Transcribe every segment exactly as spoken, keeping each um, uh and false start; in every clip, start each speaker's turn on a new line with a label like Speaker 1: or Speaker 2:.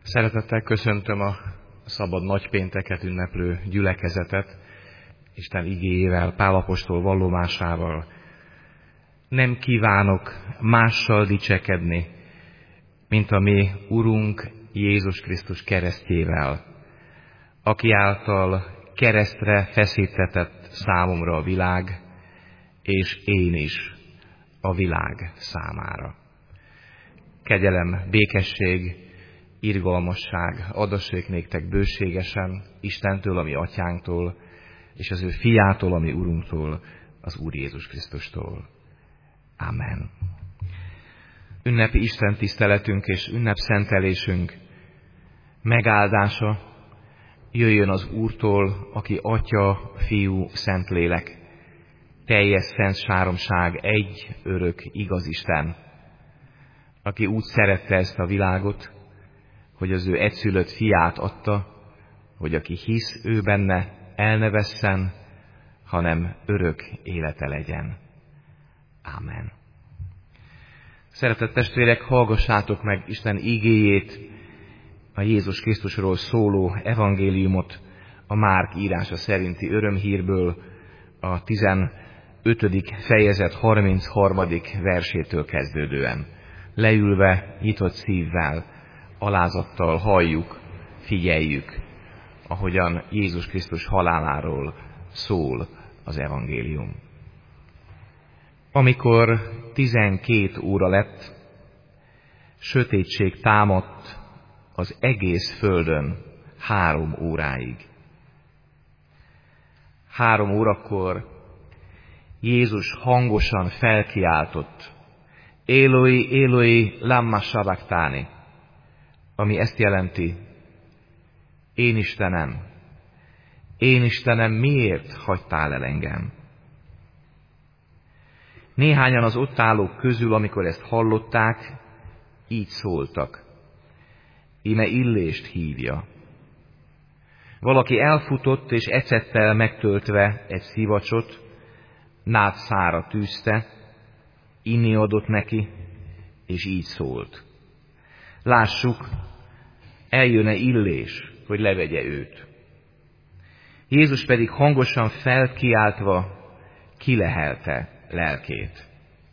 Speaker 1: Szeretettel köszöntöm a szabad nagypénteket ünneplő gyülekezetet, Isten igéjével, Pál apostol vallomásával. Nem kívánok mással dicsekedni, mint a mi Urunk Jézus Krisztus keresztjével, aki által keresztre feszítetett számomra a világ, és én is a világ számára. Kegyelem, békesség, irgalmasság adassék néktek bőségesen Istentől, a mi atyánktól, és az ő fiától, a mi Urunktól, az Úr Jézus Krisztustól. Amen. Ünnepi Isten tiszteletünk és ünnepszentelésünk megáldása jöjjön az Úrtól, aki Atya, Fiú, Szentlélek, teljes szent sáromság, egy örök igaz Isten, aki úgy szerette ezt a világot, hogy az ő egyszülött fiát adta, hogy aki hisz ő benne, el ne vesszen, hanem örök élete legyen. Ámen. Szeretett testvérek, hallgassátok meg Isten igéjét, a Jézus Krisztusról szóló evangéliumot, a Márk írása szerinti örömhírből, a tizenötödik fejezet harmincharmadik versétől kezdődően. Leülve, nyitott szívvel, alázattal halljuk, figyeljük, ahogyan Jézus Krisztus haláláról szól az evangélium. Amikor tizenkét óra lett, sötétség támadt az egész földön három óráig. Három órakor Jézus hangosan felkiáltott: Éloi, Éloi, lamma sabachthani, ami ezt jelenti: Én Istenem, én Istenem, miért hagytál el engem? Néhányan az ott állók közül, amikor ezt hallották, így szóltak: Íme Illést hívja. Valaki elfutott, és ecettel megtöltve egy szivacsot, nádszára tűzte, inni adott neki, és így szólt: Lássuk, eljön-e Illés, hogy levegye őt. Jézus pedig hangosan felkiáltva kilehelte lelkét.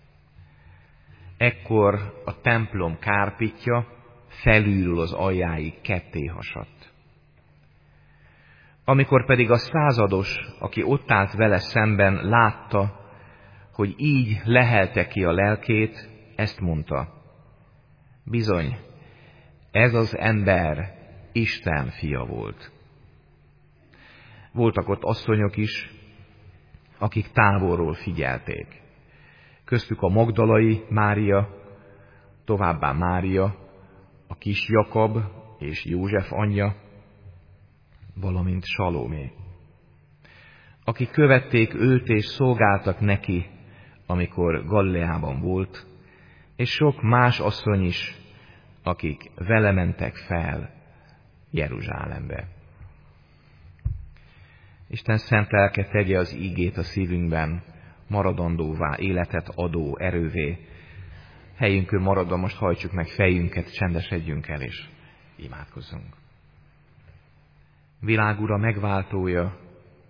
Speaker 1: Ekkor a templom kárpitja felülről az aljáig ketté hasadt. Amikor pedig a százados, aki ott állt vele szemben, látta, hogy így lehelte ki a lelkét, ezt mondta: Bizony, ez az ember Isten fia volt. Voltak ott asszonyok is, akik távolról figyelték. Köztük a magdalai Mária, továbbá Mária, a kis Jakab és József anyja, valamint Salomé, akik követték őt és szolgáltak neki, amikor Galileában volt, és sok más asszony is, akik vele mentek fel Jeruzsálembe. Isten szent lelke tegye az ígét a szívünkben maradandóvá, életet adó erővé. Helyünkön maradva most hajtsuk meg fejünket, csendesedjünk el és imádkozzunk. Világ Ura, megváltója,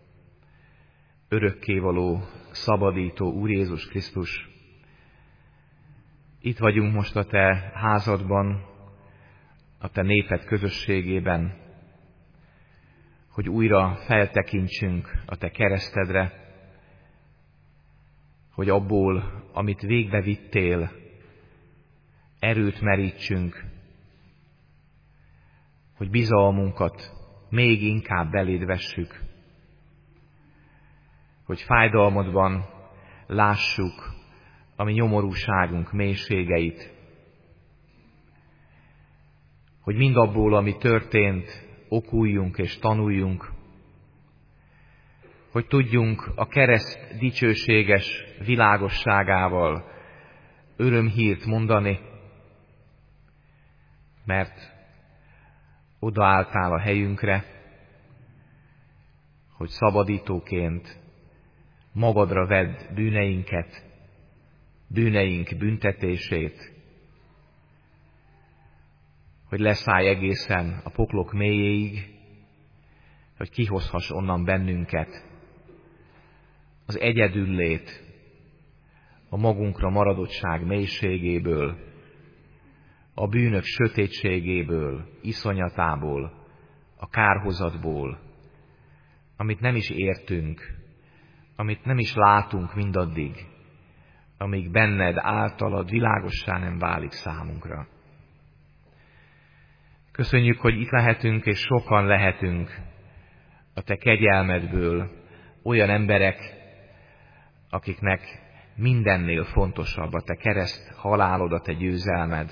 Speaker 1: örökkévaló, szabadító Úr Jézus Krisztus, itt vagyunk most a Te házadban, a Te néped közösségében, hogy újra feltekintsünk a Te keresztedre, hogy abból, amit végbe vittél, erőt merítsünk, hogy bizalmunkat még inkább beléd vessük, hogy fájdalmadban lássuk a mi nyomorúságunk mélységeit, hogy mindabból, ami történt, okuljunk és tanuljunk, hogy tudjunk a kereszt dicsőséges világosságával örömhírt mondani, mert odaálltál a helyünkre, hogy szabadítóként magadra vedd bűneinket, bűneink büntetését, hogy leszállj egészen a poklok mélyéig, hogy kihozhass onnan bennünket az egyedüllét, a magunkra maradottság mélységéből, a bűnök sötétségéből, iszonyatából, a kárhozatból, amit nem is értünk, amit nem is látunk mindaddig, amíg benned általad világossá nem válik számunkra. Köszönjük, hogy itt lehetünk, és sokan lehetünk a te kegyelmedből olyan emberek, akiknek mindennél fontosabb a te kereszt halálod, a te győzelmed.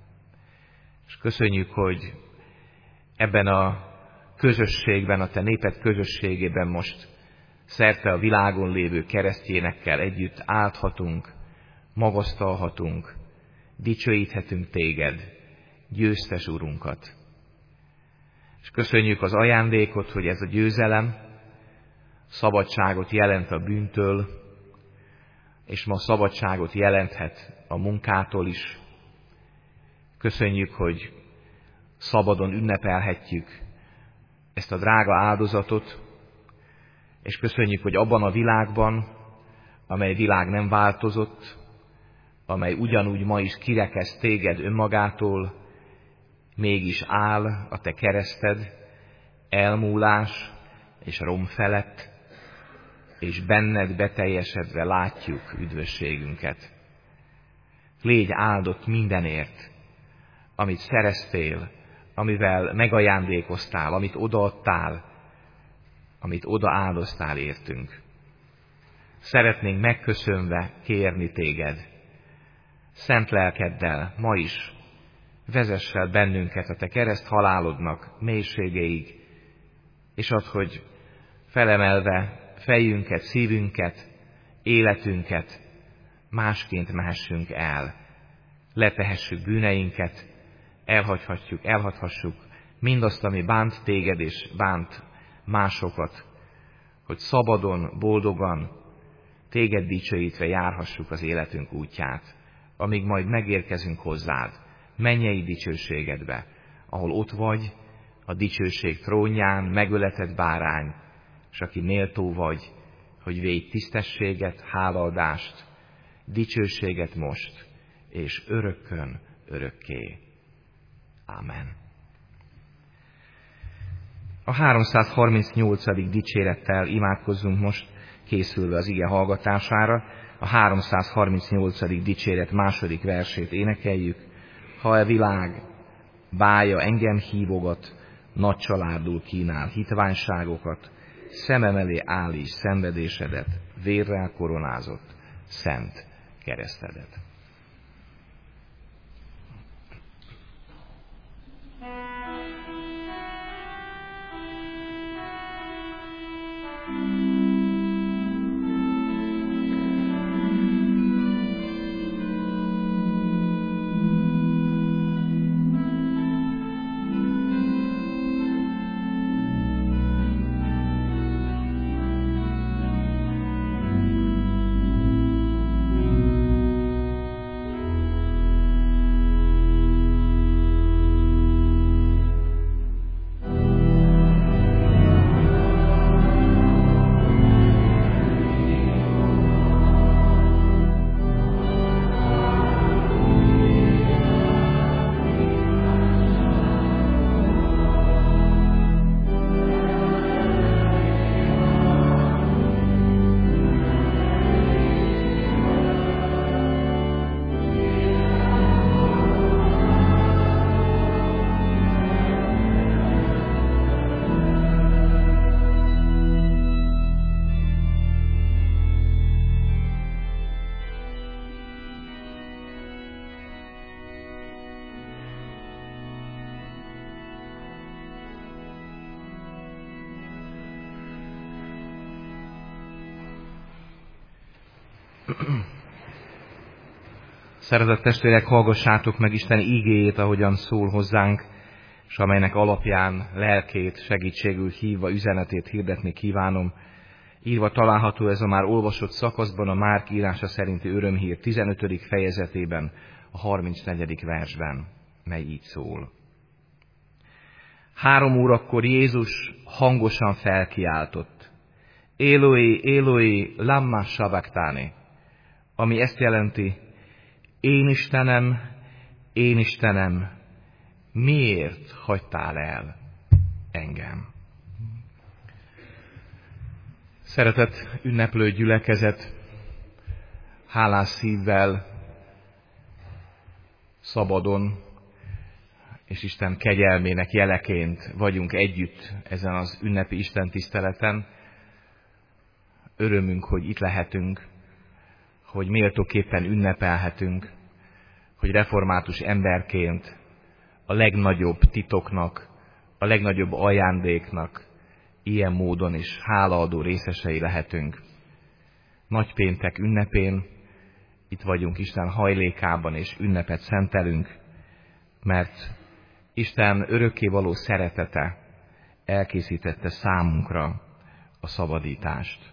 Speaker 1: És köszönjük, hogy ebben a közösségben, a te néped közösségében most szerte a világon lévő keresztjénekkel együtt állhatunk, magasztalhatunk, dicsőíthetünk téged, győztes Urunkat. És köszönjük az ajándékot, hogy ez a győzelem szabadságot jelent a bűntől, és ma szabadságot jelenthet a munkától is. Köszönjük, hogy szabadon ünnepelhetjük ezt a drága áldozatot, és köszönjük, hogy abban a világban, amely világ nem változott, amely ugyanúgy ma is kirekesz téged önmagától, mégis áll a te kereszted, elmúlás és rom felett, és benned beteljesedve látjuk üdvösségünket. Légy áldott mindenért, amit szereztél, amivel megajándékoztál, amit odaadtál, amit odaáldoztál értünk. Szeretnénk megköszönve kérni téged, szent lelkeddel ma is vezess el bennünket a te kereszt halálodnak mélységéig, és add, hogy felemelve fejünket, szívünket, életünket másként mehessünk el. Letehessük bűneinket, elhagyhatjuk, elhagyhassuk mindazt, ami bánt téged és bánt másokat, hogy szabadon, boldogan, téged dicsőítve járhassuk az életünk útját, amíg majd megérkezünk hozzád, mennyei dicsőségedbe, ahol ott vagy, a dicsőség trónján, megöletett bárány, és aki méltó vagy, hogy védj tisztességet, hálaadást, dicsőséget most, és örökkön, örökké. Ámen. A háromszázharmincnyolcadik dicsérettel imádkozzunk most, készülve az ige hallgatására. A háromszázharmincnyolcadik dicséret második versét énekeljük. Ha a világ bája engem hívogat, nagy családul kínál hitványságokat, szemem elé állíts szenvedésedet, vérrel koronázott szent keresztedet. Szeretett testvérek, hallgassátok meg Isten ígéjét, ahogyan szól hozzánk, és amelynek alapján lelkét segítségül hívva üzenetét hirdetni kívánom. Írva található ez a már olvasott szakaszban a Márk írása szerinti örömhír tizenötödik fejezetében, a harmincnegyedik versben, mely így szól. Három órakor Jézus hangosan felkiáltott: Éloi, Éloi, lamma sabachthani, ami ezt jelenti: Én Istenem, én Istenem, miért hagytál el engem? Szeretett ünneplő gyülekezet, hálás szívvel, szabadon és Isten kegyelmének jeleként vagyunk együtt ezen az ünnepi istentiszteleten. Örömünk, hogy itt lehetünk, hogy méltóképpen ünnepelhetünk, hogy református emberként a legnagyobb titoknak, a legnagyobb ajándéknak ilyen módon is hálaadó részesei lehetünk. Nagypéntek ünnepén itt vagyunk Isten hajlékában, és ünnepet szentelünk, mert Isten örökkévaló szeretete elkészítette számunkra a szabadítást.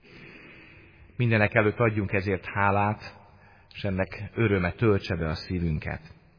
Speaker 1: Mindenek előtt adjunk ezért hálát, és ennek öröme töltse be a szívünket.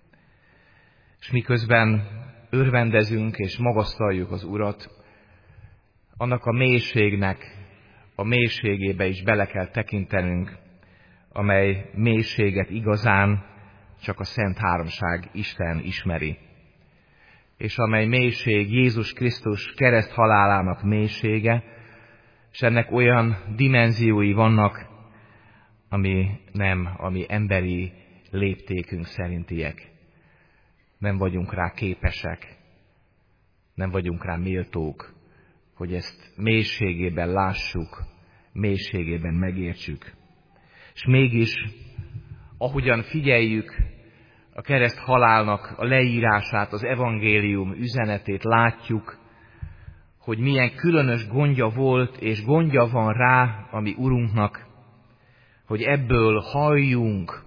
Speaker 1: És miközben örvendezünk és magasztaljuk az Urat, annak a mélységnek a mélységébe is bele kell tekintenünk, amely mélységet igazán csak a Szent Háromság Isten ismeri. És amely mélység Jézus Krisztus kereszt halálának mélysége, és ennek olyan dimenziói vannak, ami nem a mi emberi léptékünk szerintiek. Nem vagyunk rá képesek, nem vagyunk rá méltók, hogy ezt mélységében lássuk, mélységében megértsük. És mégis, ahogyan figyeljük a kereszt halálnak a leírását, az evangélium üzenetét, látjuk, hogy milyen különös gondja volt és gondja van rá a mi Urunknak, hogy ebből halljunk,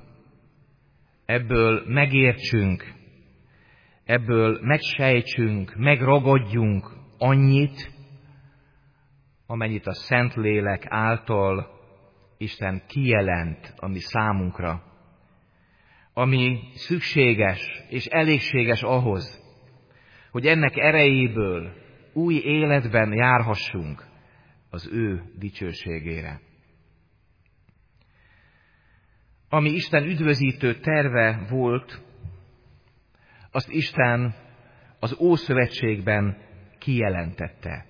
Speaker 1: ebből megértsünk, ebből megsejtsünk, megragadjunk annyit, amennyit a Szentlélek által Isten kijelent a mi számunkra, ami szükséges és elégséges ahhoz, hogy ennek erejéből új életben járhassunk az ő dicsőségére. Ami Isten üdvözítő terve volt, azt Isten az Ószövetségben kijelentette.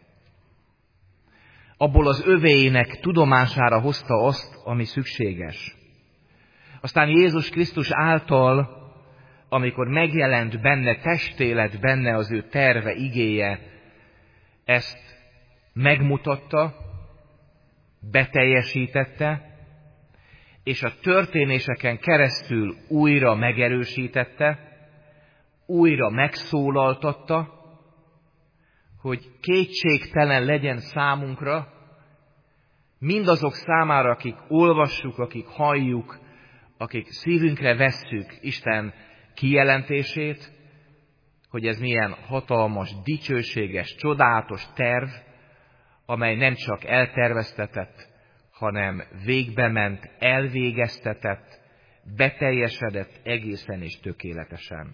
Speaker 1: Abból az övéinek tudomására hozta azt, ami szükséges. Aztán Jézus Krisztus által, amikor megjelent benne, testé lett benne az ő terve, igéje, ezt megmutatta, beteljesítette, és a történéseken keresztül újra megerősítette, újra megszólaltatta, hogy kétségtelen legyen számunkra, mindazok számára, akik olvassuk, akik halljuk, akik szívünkre vesszük Isten kijelentését, hogy ez milyen hatalmas, dicsőséges, csodálatos terv, amely nem csak elterveztetett, hanem végbe ment, elvégeztetett, beteljesedett egészen és tökéletesen.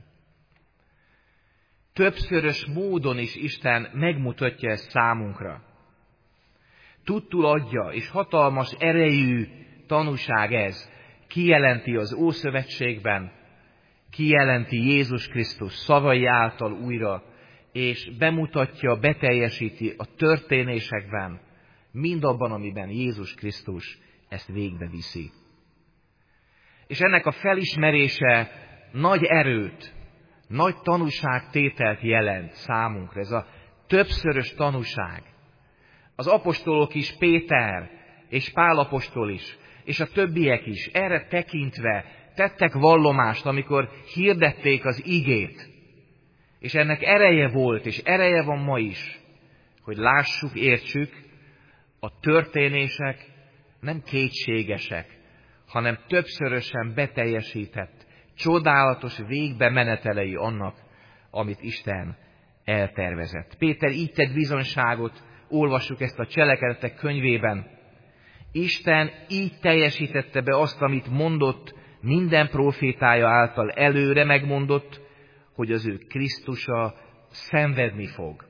Speaker 1: Többszörös módon is Isten megmutatja ezt számunkra. Tudtul adja, és hatalmas erejű tanúság ez, kijelenti az Ószövetségben, kijelenti Jézus Krisztus szavai által újra, és bemutatja, beteljesíti a történésekben, mindabban, amiben Jézus Krisztus ezt végbe viszi. És ennek a felismerése nagy erőt, nagy tanúságtételt jelent számunkra. Ez a többszörös tanúság. Az apostolok is, Péter és Pál apostol is, és a többiek is erre tekintve tettek vallomást, amikor hirdették az igét. És ennek ereje volt, és ereje van ma is, hogy lássuk, értsük, a történések nem kétségesek, hanem többszörösen beteljesített, csodálatos végbe menetelei annak, amit Isten eltervezett. Péter így tett bizonyságot, olvassuk ezt a Cselekedetek könyvében. Isten így teljesítette be azt, amit mondott, minden prófétája által előre megmondott, hogy az ő Krisztusa szenvedni fog.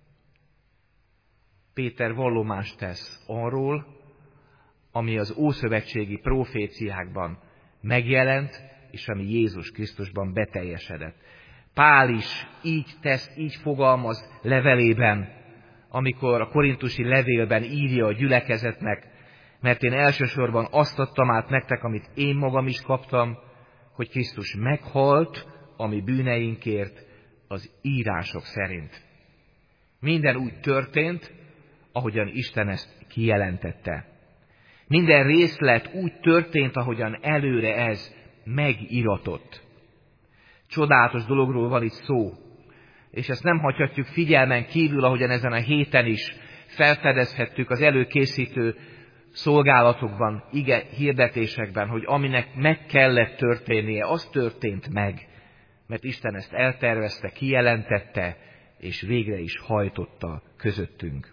Speaker 1: Péter vallomást tesz arról, ami az ószövetségi proféciákban megjelent, és ami Jézus Krisztusban beteljesedett. Pál is így tesz, így fogalmaz levelében, amikor a korintusi levélben írja a gyülekezetnek, mert én elsősorban azt adtam át nektek, amit én magam is kaptam, hogy Krisztus meghalt a mi bűneinkért az írások szerint. Minden úgy történt, ahogyan Isten ezt kijelentette. Minden részlet úgy történt, ahogyan előre ez megiratott. Csodálatos dologról van itt szó, és ezt nem hagyhatjuk figyelmen kívül, ahogyan ezen a héten is felfedezhettük az előkészítő szolgálatokban, ige hirdetésekben, hogy aminek meg kellett történnie, az történt meg, mert Isten ezt eltervezte, kijelentette, és végre is hajtotta közöttünk.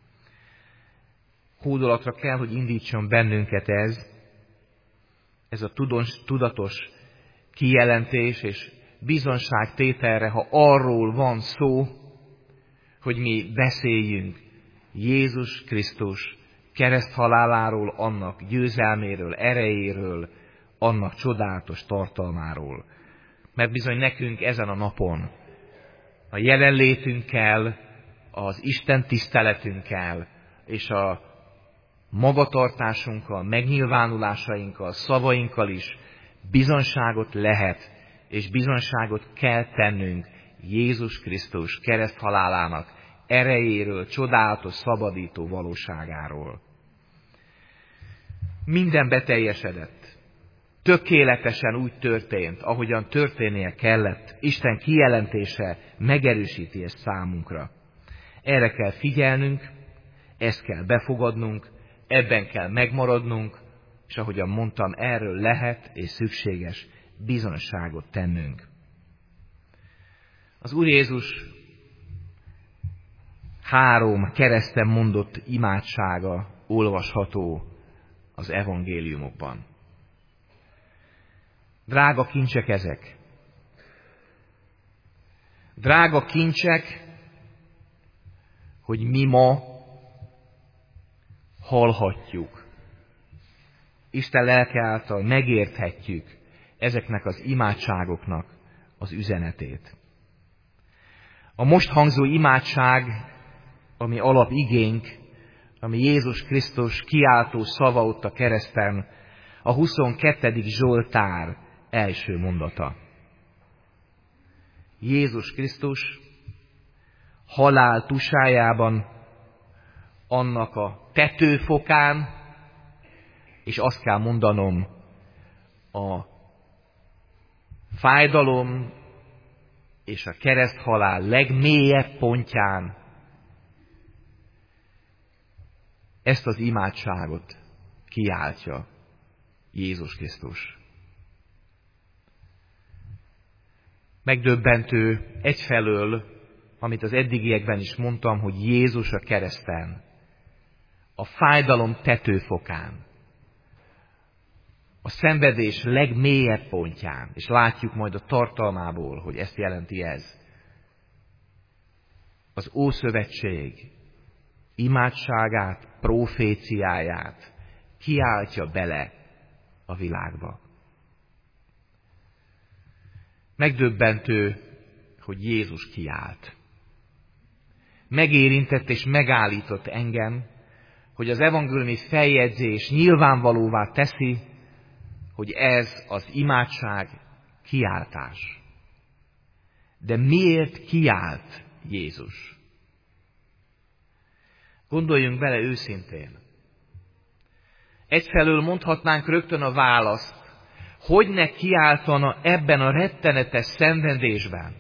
Speaker 1: Hódolatra kell, hogy indítson bennünket ez, ez a tudatos kijelentés és bizonságtételre, ha arról van szó, hogy mi beszéljünk Jézus Krisztus kereszthaláláról, annak győzelméről, erejéről, annak csodálatos tartalmáról. Mert bizony nekünk ezen a napon a jelenlétünkkel, az Isten tiszteletünkkel és a magatartásunkkal, megnyilvánulásainkkal, szavainkkal is bizonságot lehet, és bizonságot kell tennünk Jézus Krisztus kereszthalálának erejéről, csodálatos, szabadító valóságáról. Minden beteljesedett. Tökéletesen úgy történt, ahogyan történnie kellett. Isten kijelentése megerősíti ezt számunkra. Erre kell figyelnünk, ezt kell befogadnunk, ebben kell megmaradnunk, és ahogyan mondtam, erről lehet és szükséges bizonságot tennünk. Az Úr Jézus három kereszten mondott imádsága olvasható az evangéliumokban. Drága kincsek ezek. Drága kincsek, hogy mi ma hallhatjuk. Isten lelke által megérthetjük ezeknek az imádságoknak az üzenetét. A most hangzó imádság, ami alapigénk, ami Jézus Krisztus kiáltó szava ott a kereszten, a huszonkettedik Zsoltár első mondata. Jézus Krisztus halál tusájában, annak a tetőfokán, és azt kell mondanom, a fájdalom és a kereszthalál legmélyebb pontján ezt az imádságot kiáltja Jézus Krisztus. Megdöbbentő egyfelől, amit az eddigiekben is mondtam, hogy Jézus a kereszten, a fájdalom tetőfokán, a szenvedés legmélyebb pontján, és látjuk majd a tartalmából, hogy ezt jelenti ez. Az Ószövetség imádságát, proféciáját kiáltja bele a világba. Megdöbbentő, hogy Jézus kiált. Megérintett és megállított engem, hogy az evangéliumi feljegyzés nyilvánvalóvá teszi, hogy ez az imádság kiáltás. De miért kiált Jézus? Gondoljunk bele őszintén. Egyfelől mondhatnánk rögtön a választ, hogy ne kiáltana ebben a rettenetes szenvedésben.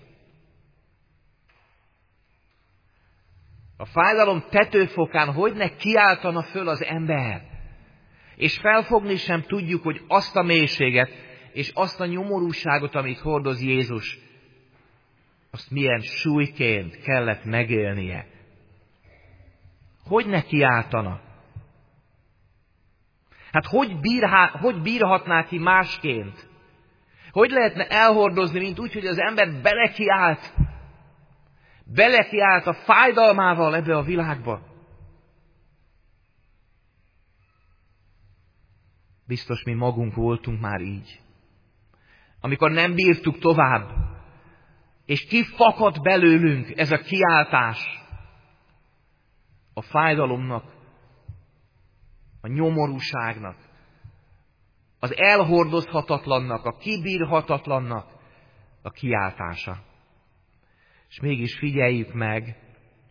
Speaker 1: A fájdalom tetőfokán hogy ne kiáltana föl az ember? És felfogni sem tudjuk, hogy azt a mélységet és azt a nyomorúságot, amit hordoz Jézus, azt milyen súlyként kellett megélnie. Hogy ne kiáltana? Hát hogy, bírhá, hogy bírhatná ki másként? Hogy lehetne elhordozni, mint úgy, hogy az ember belekiált? belekiált a fájdalmával ebbe a világba. Biztos mi magunk voltunk már így. Amikor nem bírtuk tovább, és kifakadt belőlünk ez a kiáltás a fájdalomnak, a nyomorúságnak, az elhordozhatatlannak, a kibírhatatlannak a kiáltása. És mégis figyeljük meg,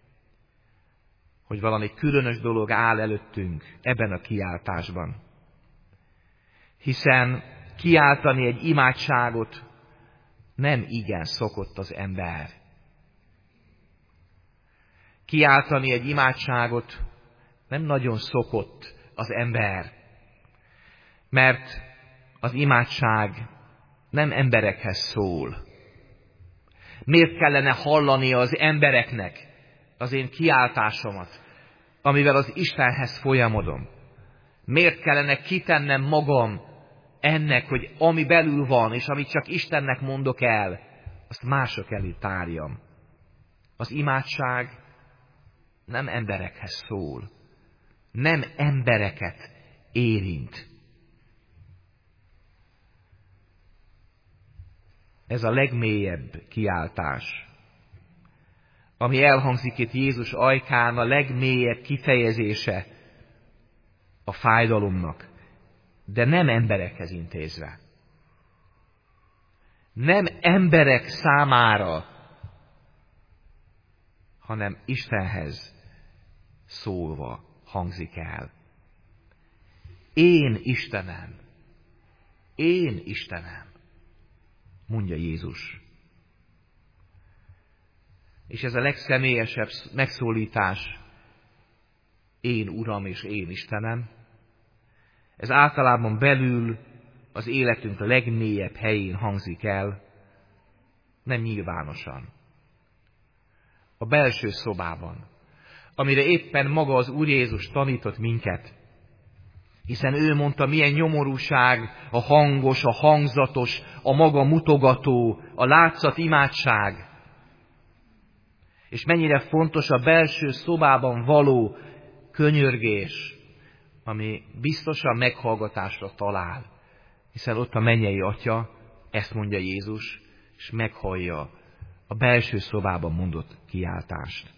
Speaker 1: hogy valami különös dolog áll előttünk ebben a kiáltásban. Hiszen kiáltani egy imádságot nem igen szokott az ember. Kiáltani egy imádságot nem nagyon szokott az ember, mert az imádság nem emberekhez szól. Miért kellene hallania az embereknek az én kiáltásomat, amivel az Istenhez folyamodom? Miért kellene kitennem magam ennek, hogy ami belül van, és amit csak Istennek mondok el, azt mások elé tárjam? Az imádság nem emberekhez szól, nem embereket érint. Ez a legmélyebb kiáltás, ami elhangzik itt Jézus ajkán, a legmélyebb kifejezése a fájdalomnak, de nem emberekhez intézve. Nem emberek számára, hanem Istenhez szólva hangzik el. Én Istenem, én Istenem, mondja Jézus. És ez a legszemélyesebb megszólítás, én Uram és én Istenem, ez általában belül az életünk legmélyebb helyén hangzik el, nem nyilvánosan. A belső szobában, amire éppen maga az Úr Jézus tanított minket, hiszen ő mondta, milyen nyomorúság a hangos, a hangzatos, a maga mutogató, a látszat imádság, és mennyire fontos a belső szobában való könyörgés, ami biztosan meghallgatásra talál, hiszen ott a mennyei Atya, ezt mondja Jézus, és meghallja a belső szobában mondott kiáltást.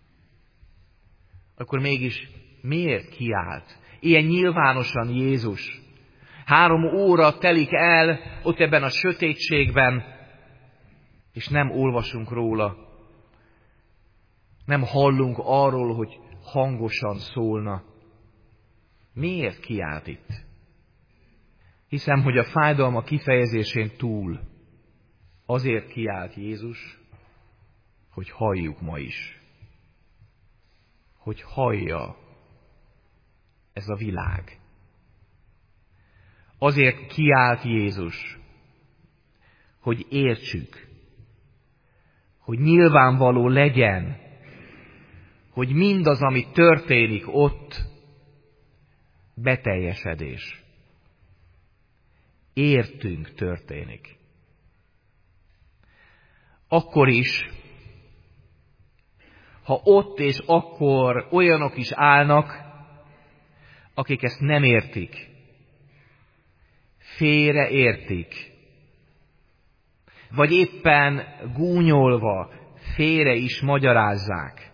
Speaker 1: Akkor mégis miért kiált ilyen nyilvánosan Jézus? Három óra telik el ott ebben a sötétségben, és nem olvasunk róla. Nem hallunk arról, hogy hangosan szólna. Miért kiált itt? Hiszem, hogy a fájdalma kifejezésén túl azért kiált Jézus, hogy halljuk ma is. Hogy hallja ez a világ. Azért kiált Jézus, hogy értsük, hogy nyilvánvaló legyen, hogy mindaz, ami történik ott, beteljesedés. Értünk történik. Akkor is, ha ott és akkor olyanok is állnak, akik ezt nem értik, félre értik, vagy éppen gúnyolva félre is magyarázzák.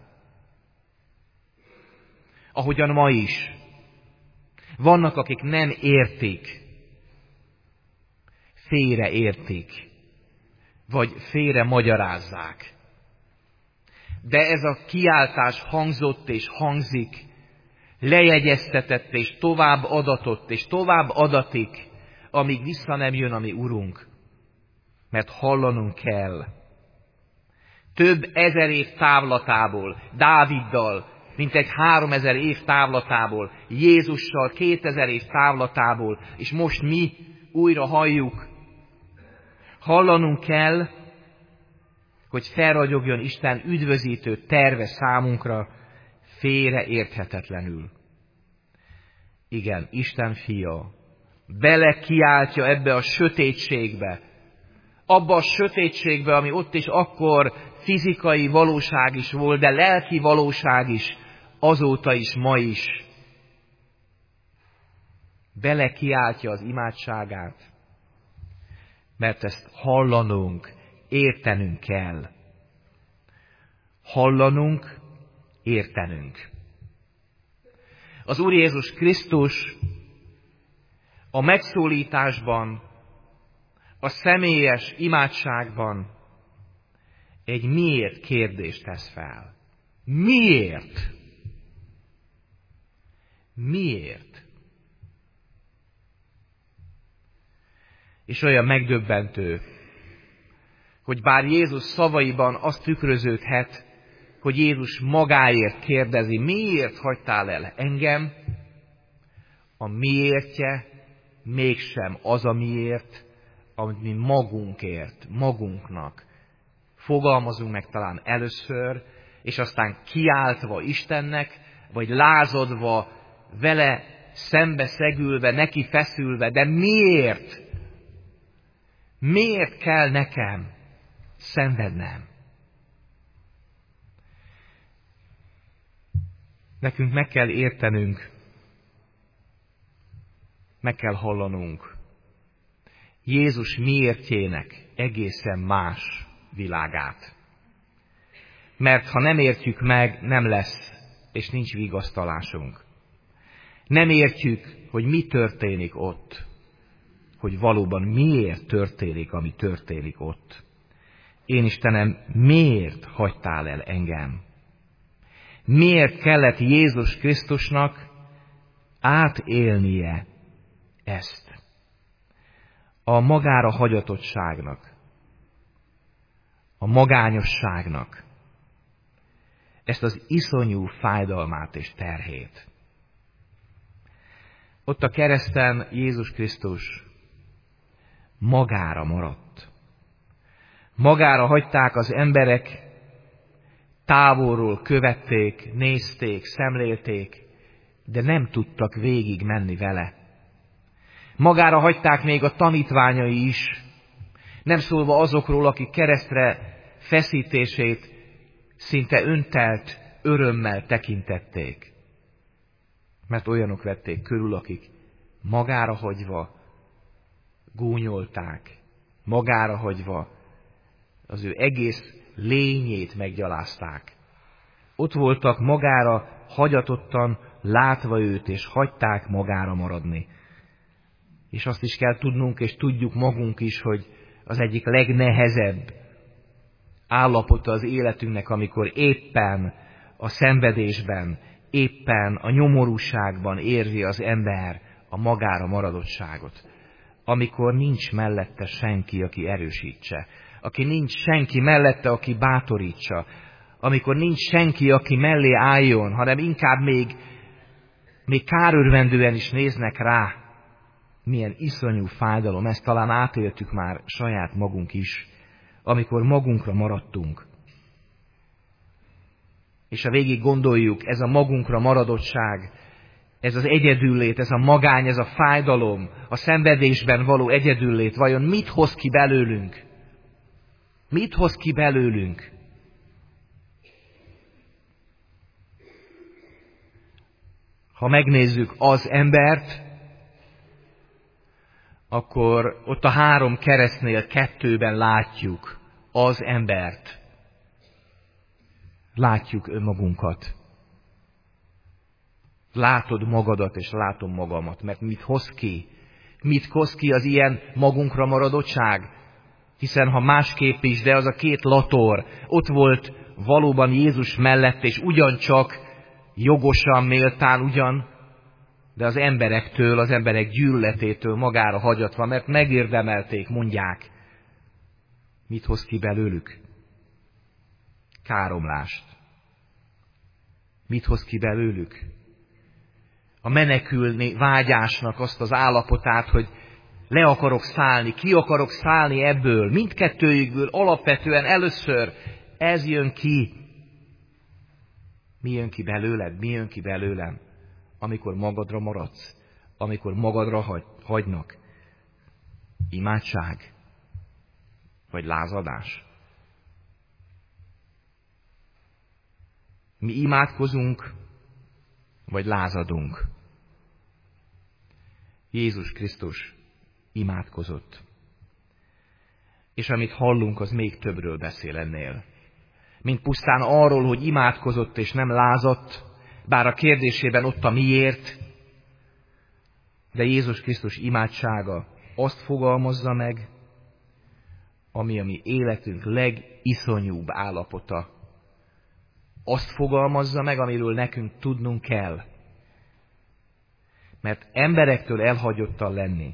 Speaker 1: Ahogyan ma is. Vannak, akik nem értik, félre értik, vagy félre magyarázzák. De ez a kiáltás hangzott és hangzik, lejegyeztetett és tovább adatott és tovább adatik, amíg vissza nem jön a mi Urunk. Mert hallanunk kell. Több ezer év távlatából, Dáviddal, mint egy háromezer év távlatából, Jézussal kétezer év távlatából, és most mi újra halljuk. Hallanunk kell, hogy felragyogjon Isten üdvözítő terve számunkra félreérthetetlenül. Igen, Isten fia bele kiáltja ebbe a sötétségbe, abba a sötétségbe, ami ott is akkor fizikai valóság is volt, de lelki valóság is, azóta is, ma is. Belekiáltja az imádságát, mert ezt hallanunk, értenünk kell. Hallanunk, értenünk. Az Úr Jézus Krisztus a megszólításban, a személyes imádságban egy miért kérdést tesz fel. Miért? Miért? És olyan megdöbbentő, hogy bár Jézus szavaiban azt tükröződhet, hogy Jézus magáért kérdezi, miért hagytál el engem, a miértje mégsem az a miért, amit mi magunkért, magunknak fogalmazunk meg talán először, és aztán kiáltva Istennek, vagy lázadva, vele szembe szegülve, neki feszülve, de miért? Miért kell nekem szenvednem? Nekünk meg kell értenünk, meg kell hallanunk Jézus miértjének egészen más világát. Mert ha nem értjük meg, nem lesz, és nincs vigasztalásunk. Nem értjük, hogy mi történik ott, hogy valóban miért történik, ami történik ott. Én Istenem, miért hagytál el engem? Miért kellett Jézus Krisztusnak átélnie ezt? A magára hagyatottságnak, a magányosságnak, ezt az iszonyú fájdalmát és terhét. Ott a kereszten Jézus Krisztus magára maradt. Magára hagyták az emberek, távolról követték, nézték, szemlélték, de nem tudtak végig menni vele. Magára hagyták még a tanítványai is, nem szólva azokról, akik keresztre feszítését szinte öntelt örömmel tekintették. Mert olyanok vették körül, akik magára hagyva gúnyolták, magára hagyva az ő egész lényét meggyalázták. Ott voltak magára hagyatottan, látva őt, és hagyták magára maradni. És azt is kell tudnunk, és tudjuk magunk is, hogy az egyik legnehezebb állapota az életünknek, amikor éppen a szenvedésben, éppen a nyomorúságban érzi az ember a magára maradottságot. Amikor nincs mellette senki, aki erősítse. Aki nincs senki mellette, aki bátorítsa. Amikor nincs senki, aki mellé álljon, hanem inkább még, még kárörvendően is néznek rá. Milyen iszonyú fájdalom, ezt talán átéltük már saját magunk is, amikor magunkra maradtunk. És ha végig gondoljuk, ez a magunkra maradottság, ez az egyedüllét, ez a magány, ez a fájdalom, a szenvedésben való egyedüllét, vajon mit hoz ki belőlünk? Mit hoz ki belőlünk? Ha megnézzük az embert, akkor ott a három keresztnél kettőben látjuk az embert. Látjuk önmagunkat. Látod magadat, és látom magamat. Mert mit hoz ki? Mit hoz ki az ilyen magunkra maradottság? Hiszen ha másképp is, de az a két lator ott volt valóban Jézus mellett, és ugyancsak jogosan, méltán ugyan, de az emberektől, az emberek gyűlöletétől magára hagyatva, mert megérdemelték, mondják. Mit hoz ki belőlük? Káromlást. Mit hoz ki belőlük? A menekülni vágyásnak azt az állapotát, hogy le akarok szállni, ki akarok szállni ebből, mindkettőjükből alapvetően először ez jön ki. Mi jön ki belőled? Mi jön ki belőlem? Amikor magadra maradsz, amikor magadra hagy, hagynak. Imádság. vagy lázadás? Mi imádkozunk, vagy lázadunk? Jézus Krisztus imádkozott. És amit hallunk, az még többről beszél ennél. Mint pusztán arról, hogy imádkozott és nem lázadt, bár a kérdésében ott a miért, de Jézus Krisztus imádsága azt fogalmazza meg, ami a mi életünk legiszonyúbb állapota. Azt fogalmazza meg, amiről nekünk tudnunk kell. Mert emberektől elhagyottan lenni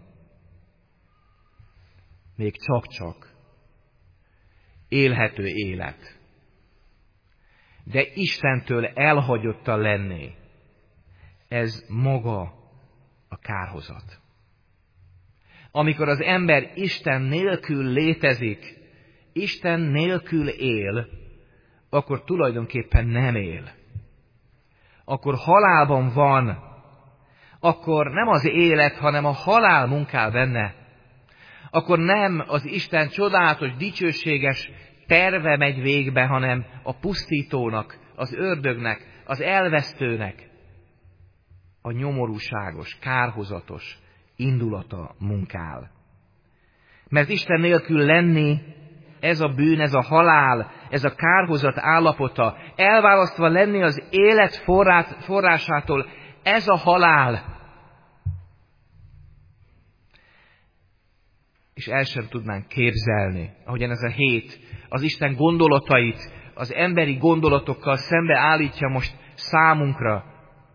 Speaker 1: még csak-csak élhető élet. De Istentől elhagyottan lenni, ez maga a kárhozat. Amikor az ember Isten nélkül létezik, Isten nélkül él, akkor tulajdonképpen nem él. Akkor halálban van, akkor nem az élet, hanem a halál munkál benne. Akkor nem az Isten csodálatos, dicsőséges terve megy végbe, hanem a pusztítónak, az ördögnek, az elvesztőnek a nyomorúságos, kárhozatos indulata munkál. Mert Isten nélkül lenni, ez a bűn, ez a halál, ez a kárhozat állapota, elválasztva lenni az élet forrásától, ez a halál. És el sem tudnánk képzelni, ahogyan ez a hét az Isten gondolatait az emberi gondolatokkal szembe állítja most számunkra.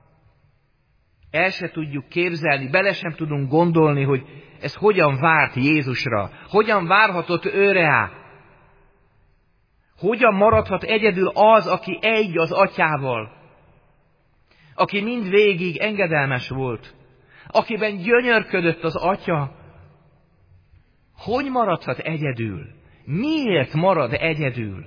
Speaker 1: El se tudjuk képzelni, bele sem tudunk gondolni, hogy ez hogyan várt Jézusra, hogyan várhatott ő rá. Hogyan maradhat egyedül az, aki egy az Atyával, aki mindvégig engedelmes volt, akiben gyönyörködött az Atya. Hogy maradhat egyedül? Miért marad egyedül?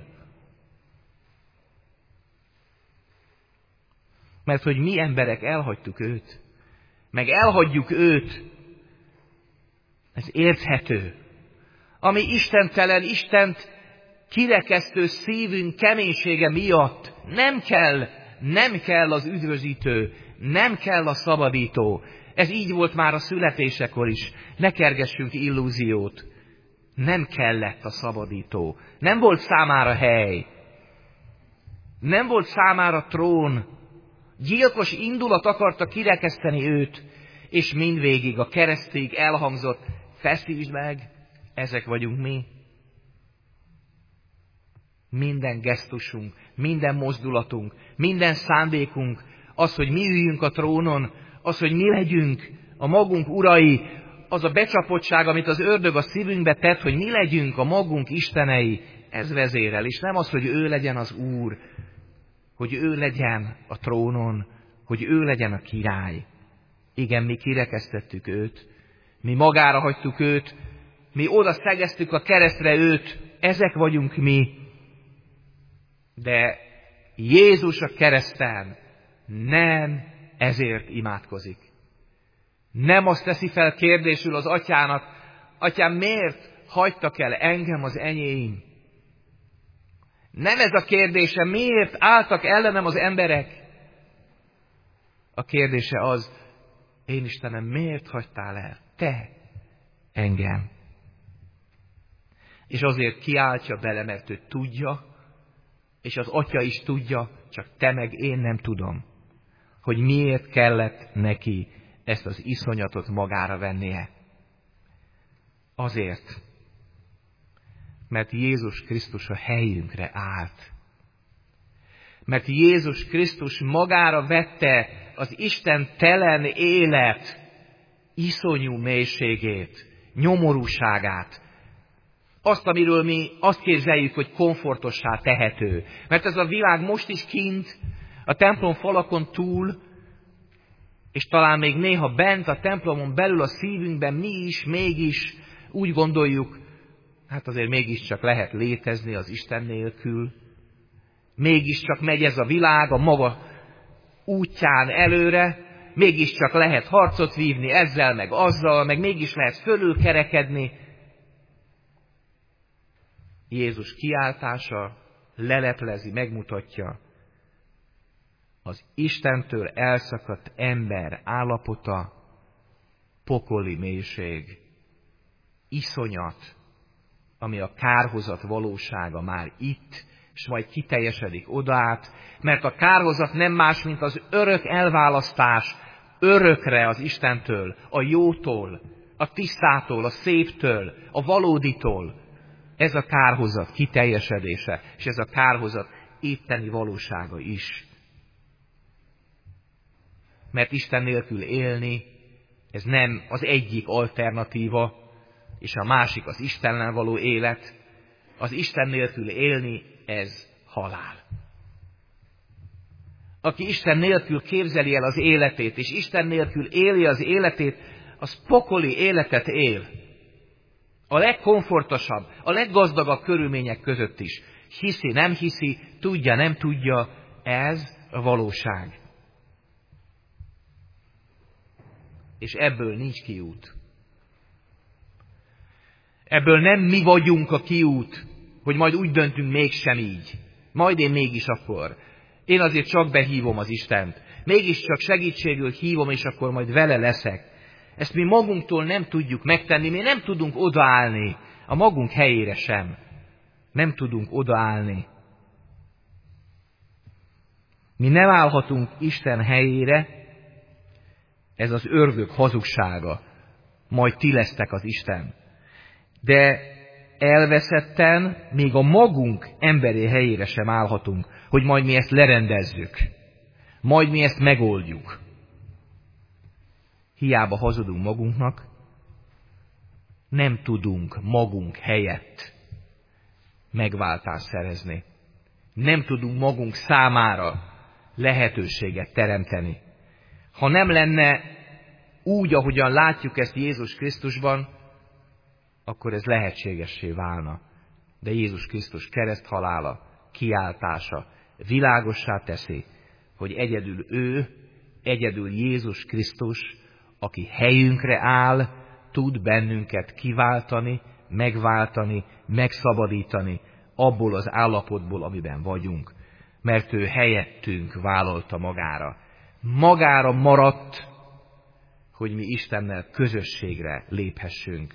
Speaker 1: Mert hogy mi emberek elhagytuk őt, meg elhagyjuk őt, ez érthető. Ami istentelen, Istent kirekesztő szívünk keménysége miatt nem kell, nem kell az üdvözítő, nem kell a szabadító. Ez így volt már a születésekor is. Ne kergessünk illúziót. Nem kellett a szabadító. Nem volt számára hely. Nem volt számára trón. Gyilkos indulat akarta kirekeszteni őt, és mindvégig a keresztig elhangzott, feszítsd meg, ezek vagyunk mi. Minden gesztusunk, minden mozdulatunk, minden szándékunk, az, hogy mi üljünk a trónon, az, hogy mi legyünk a magunk urai, az a becsapottság, amit az ördög a szívünkbe tett, hogy mi legyünk a magunk istenei, ez vezérel, és nem az, hogy ő legyen az Úr, hogy ő legyen a trónon, hogy ő legyen a király. Igen, mi kirekesztettük őt, mi magára hagytuk őt, mi oda szegeztük a keresztre őt, ezek vagyunk mi. De Jézus a kereszten nem ezért imádkozik. Nem azt teszi fel kérdésül az Atyának, Atyám, miért hagytak el engem az enyéim? Nem ez a kérdése, miért álltak ellenem az emberek? A kérdése az, én Istenem, miért hagytál el te engem? És azért kiáltja bele, mert ő tudja, és az Atya is tudja, csak te meg én nem tudom, hogy miért kellett neki ezt az iszonyatot magára vennie. Azért, mert Jézus Krisztus a helyünkre állt. Mert Jézus Krisztus magára vette az istentelen élet iszonyú mélységét, nyomorúságát. Azt, amiről mi azt képzeljük, hogy komfortossá tehető. Mert ez a világ most is kint, a templom falakon túl, és talán még néha bent a templomon belül a szívünkben mi is, mégis úgy gondoljuk, hát azért mégiscsak lehet létezni az Isten nélkül. Mégiscsak megy ez a világ a maga útján előre, mégiscsak lehet harcot vívni ezzel, meg azzal, meg mégis lehet fölülkerekedni. Jézus kiáltása leleplezi, megmutatja, az Istentől elszakadt ember állapota, pokoli mélység, iszonyat, ami a kárhozat valósága már itt, és majd kiteljesedik odaát, mert a kárhozat nem más, mint az örök elválasztás örökre az Istentől, a jótól, a tisztától, a széptől, a valóditól. Ez a kárhozat kiteljesedése, és ez a kárhozat itteni valósága is. Mert Isten nélkül élni, ez nem az egyik alternatíva, és a másik az Istennel való élet. Az Isten nélkül élni, ez halál. Aki Isten nélkül képzeli el az életét, és Isten nélkül éli az életét, az pokoli életet él. A legkomfortosabb, a leggazdagabb körülmények között is. Hiszi, nem hiszi, tudja, nem tudja, ez a valóság. És ebből nincs kiút. Ebből nem mi vagyunk a kiút, hogy majd úgy döntünk, mégsem így. Majd én mégis akkor. Én azért csak behívom az Istent. Mégiscsak segítségül hívom, és akkor majd vele leszek. Ezt mi magunktól nem tudjuk megtenni, mi nem tudunk odaállni. A magunk helyére sem. Nem tudunk odaállni. Mi nem állhatunk Isten helyére, ez az ördög hazugsága. Majd ti lesztek az Isten. De elveszetten még a magunk emberi helyére sem állhatunk, hogy majd mi ezt lerendezzük. Majd mi ezt megoldjuk. Hiába hazudunk magunknak, nem tudunk magunk helyett megváltást szerezni. Nem tudunk magunk számára lehetőséget teremteni. Ha nem lenne úgy, ahogyan látjuk ezt Jézus Krisztusban, akkor ez lehetségessé válna. De Jézus Krisztus kereszthalála, kiáltása világossá teszi, hogy egyedül ő, egyedül Jézus Krisztus, aki helyünkre áll, tud bennünket kiváltani, megváltani, megszabadítani abból az állapotból, amiben vagyunk. Mert ő helyettünk vállalta magára. Magára maradt, hogy mi Istennel közösségre léphessünk.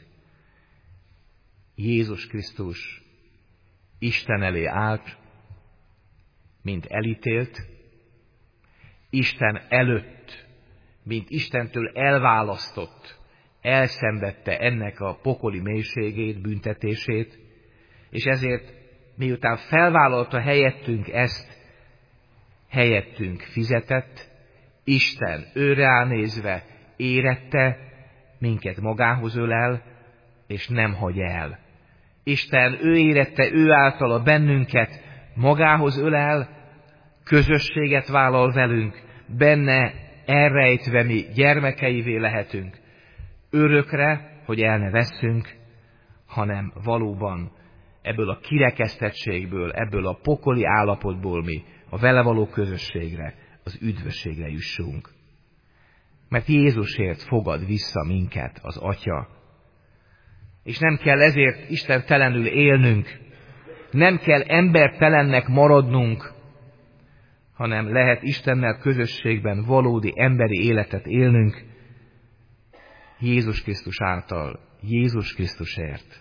Speaker 1: Jézus Krisztus Isten elé állt, mint elítélt, Isten előtt, mint Istentől elválasztott, elszenvedte ennek a pokoli mélységét, büntetését, és ezért miután felvállalta helyettünk ezt, helyettünk fizetett, Isten őre ánézve érette, minket magához ölel, és nem hagy el. Isten ő érette, ő általa bennünket magához ölel, közösséget vállal velünk, benne elrejtve mi gyermekeivé lehetünk. Örökre, hogy el ne vesszünk, hanem valóban ebből a kirekesztettségből, ebből a pokoli állapotból mi a vele való közösségre, az üdvösségre jussunk. Mert Jézusért fogad vissza minket az Atya. És nem kell ezért istentelenül élnünk, nem kell embertelennek maradnunk, hanem lehet Istennel közösségben valódi emberi életet élnünk Jézus Krisztus által, Jézus Krisztusért.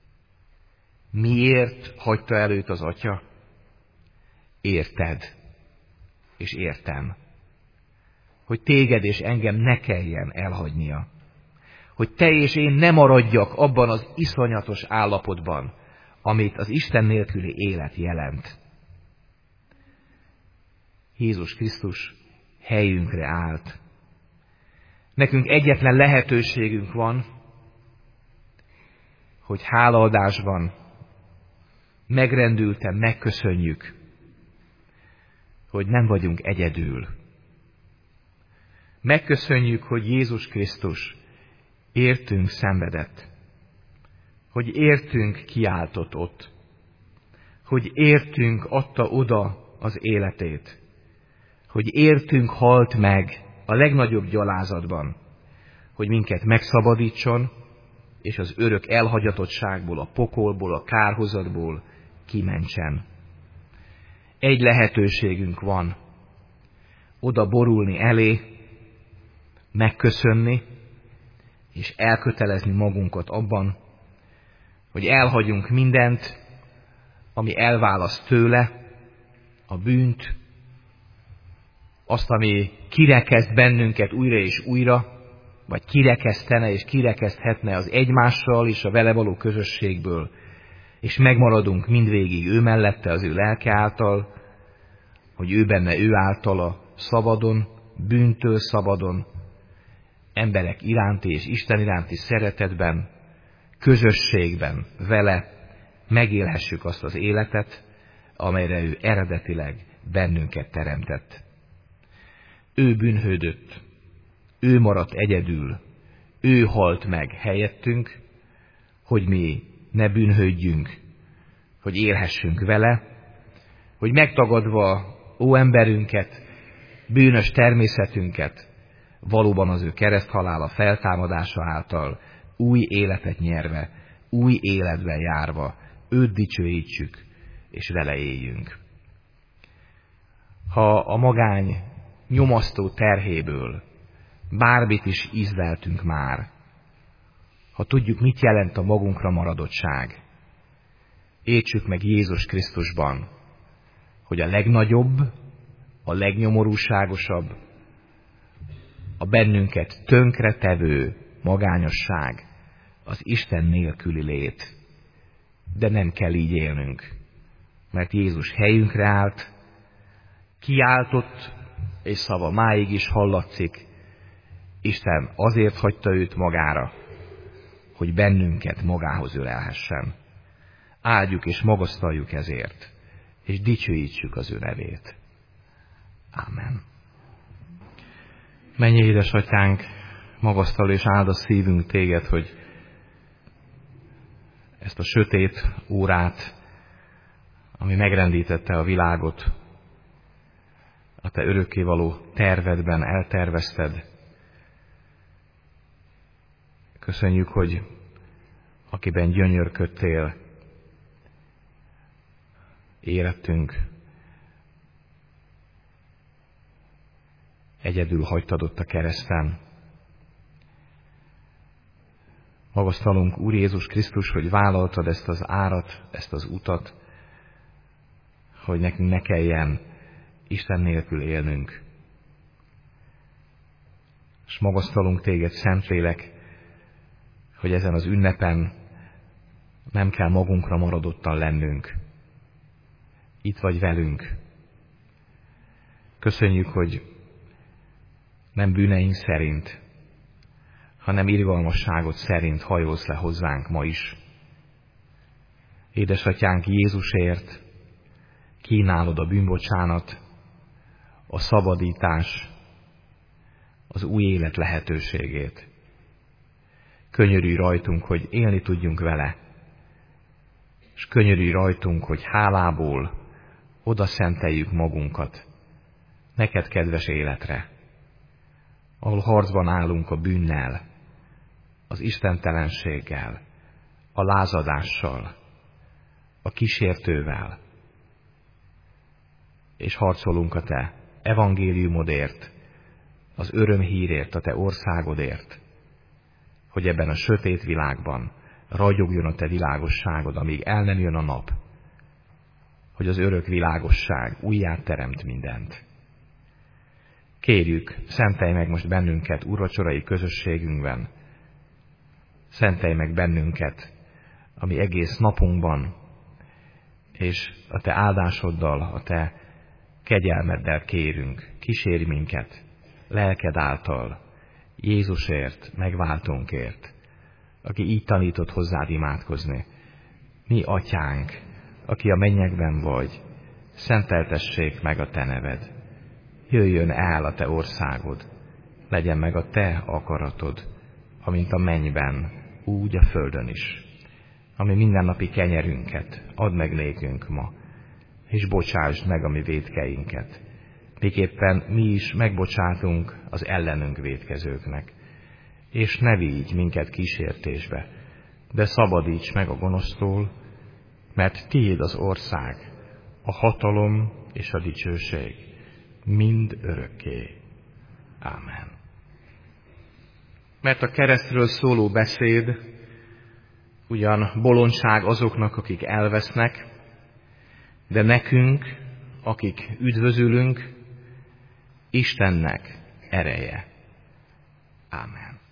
Speaker 1: Miért hagyta el őt az Atya? Érted, és értem, hogy téged és engem ne kelljen elhagynia. Hogy te és én ne maradjak abban az iszonyatos állapotban, amit az Isten nélküli élet jelent. Jézus Krisztus helyünkre állt. Nekünk egyetlen lehetőségünk van, hogy hálaadásban megrendülten megköszönjük, hogy nem vagyunk egyedül. Megköszönjük, hogy Jézus Krisztus értünk szenvedett, hogy értünk kiáltott ott, hogy értünk adta oda az életét, hogy értünk halt meg a legnagyobb gyalázatban, hogy minket megszabadítson, és az örök elhagyatottságból, a pokolból, a kárhozatból kimentsen. Egy lehetőségünk van, oda borulni elé, megköszönni, és elkötelezni magunkat abban, hogy elhagyunk mindent, ami elválaszt tőle, a bűnt, azt, ami kirekeszt bennünket újra és újra, vagy kirekesztene és kirekeszthetne az egymással és a vele való közösségből, és megmaradunk mindvégig ő mellette, az ő lelke által, hogy ő benne, ő általa szabadon, bűntől szabadon, emberek iránti és Isten iránti szeretetben, közösségben vele megélhessük azt az életet, amelyre ő eredetileg bennünket teremtett. Ő bűnhődött, ő maradt egyedül, ő halt meg helyettünk, hogy mi ne bűnhődjünk, hogy élhessünk vele, hogy megtagadva ó emberünket, bűnös természetünket, valóban az ő kereszthalála feltámadása által új életet nyerve, új életben járva, őt dicsőítsük, és vele éljünk. Ha a magány nyomasztó terhéből bármit is ízleltünk már, ha tudjuk, mit jelent a magunkra maradottság, értsük meg Jézus Krisztusban, hogy a legnagyobb, a legnyomorúságosabb, a bennünket tönkretevő magányosság az Isten nélküli lét. De nem kell így élnünk, mert Jézus helyünkre állt, kiáltott, és szava máig is hallatszik, Isten azért hagyta őt magára, hogy bennünket magához ölelhessen. Áldjuk és magasztaljuk ezért, és dicsőítsük az ő nevét. Ámen. Menj, édesatyánk, magasztal és áld szívünk téged, hogy ezt a sötét órát, ami megrendítette a világot, a te örökkévaló tervedben eltervezted. Köszönjük, hogy akiben gyönyörködtél, érettünk, egyedül hagytad ott a kereszten. Magasztalunk, Úr Jézus Krisztus, hogy vállaltad ezt az árat, ezt az utat, hogy nekünk ne kelljen Isten nélkül élnünk. És magasztalunk téged, Szentlélek, hogy ezen az ünnepen nem kell magunkra maradottan lennünk. Itt vagy velünk. Köszönjük, hogy nem bűneink szerint, hanem irgalmasságot szerint hajolsz le hozzánk ma is. Édesatyánk, Jézusért kínálod a bűnbocsánat, a szabadítás, az új élet lehetőségét. Könyörülj rajtunk, hogy élni tudjunk vele, és könyörülj rajtunk, hogy hálából oda szenteljük magunkat neked kedves életre, ahol harcban állunk a bűnnel, az istentelenséggel, a lázadással, a kísértővel, és harcolunk a te evangéliumodért, az örömhírért, a te országodért, hogy ebben a sötét világban ragyogjon a te világosságod, amíg el nem jön a nap, hogy az örök világosság újját teremt mindent. Kérjük, szentelj meg most bennünket úrvacsorai közösségünkben, szentelj meg bennünket a mi egész napunkban, és a te áldásoddal, a te kegyelmeddel kérünk, kísérj minket, lelked által, Jézusért, megváltónkért, aki így tanított hozzád imádkozni. Mi atyánk, aki a mennyekben vagy, szenteltessék meg a te neved. Jöjjön el a te országod, legyen meg a te akaratod, amint a mennyben, úgy a földön is. Ami mindennapi kenyerünket add meg nékünk ma, és bocsásd meg a mi vétkeinket, miképpen mi is megbocsátunk az ellenünk vétkezőknek. És ne vigy minket kísértésbe, de szabadíts meg a gonosztól, mert tiéd az ország, a hatalom és a dicsőség, mind örökké. Ámen. Mert a keresztről szóló beszéd ugyan bolondság azoknak, akik elvesznek, de nekünk, akik üdvözülünk, Istennek ereje. Ámen.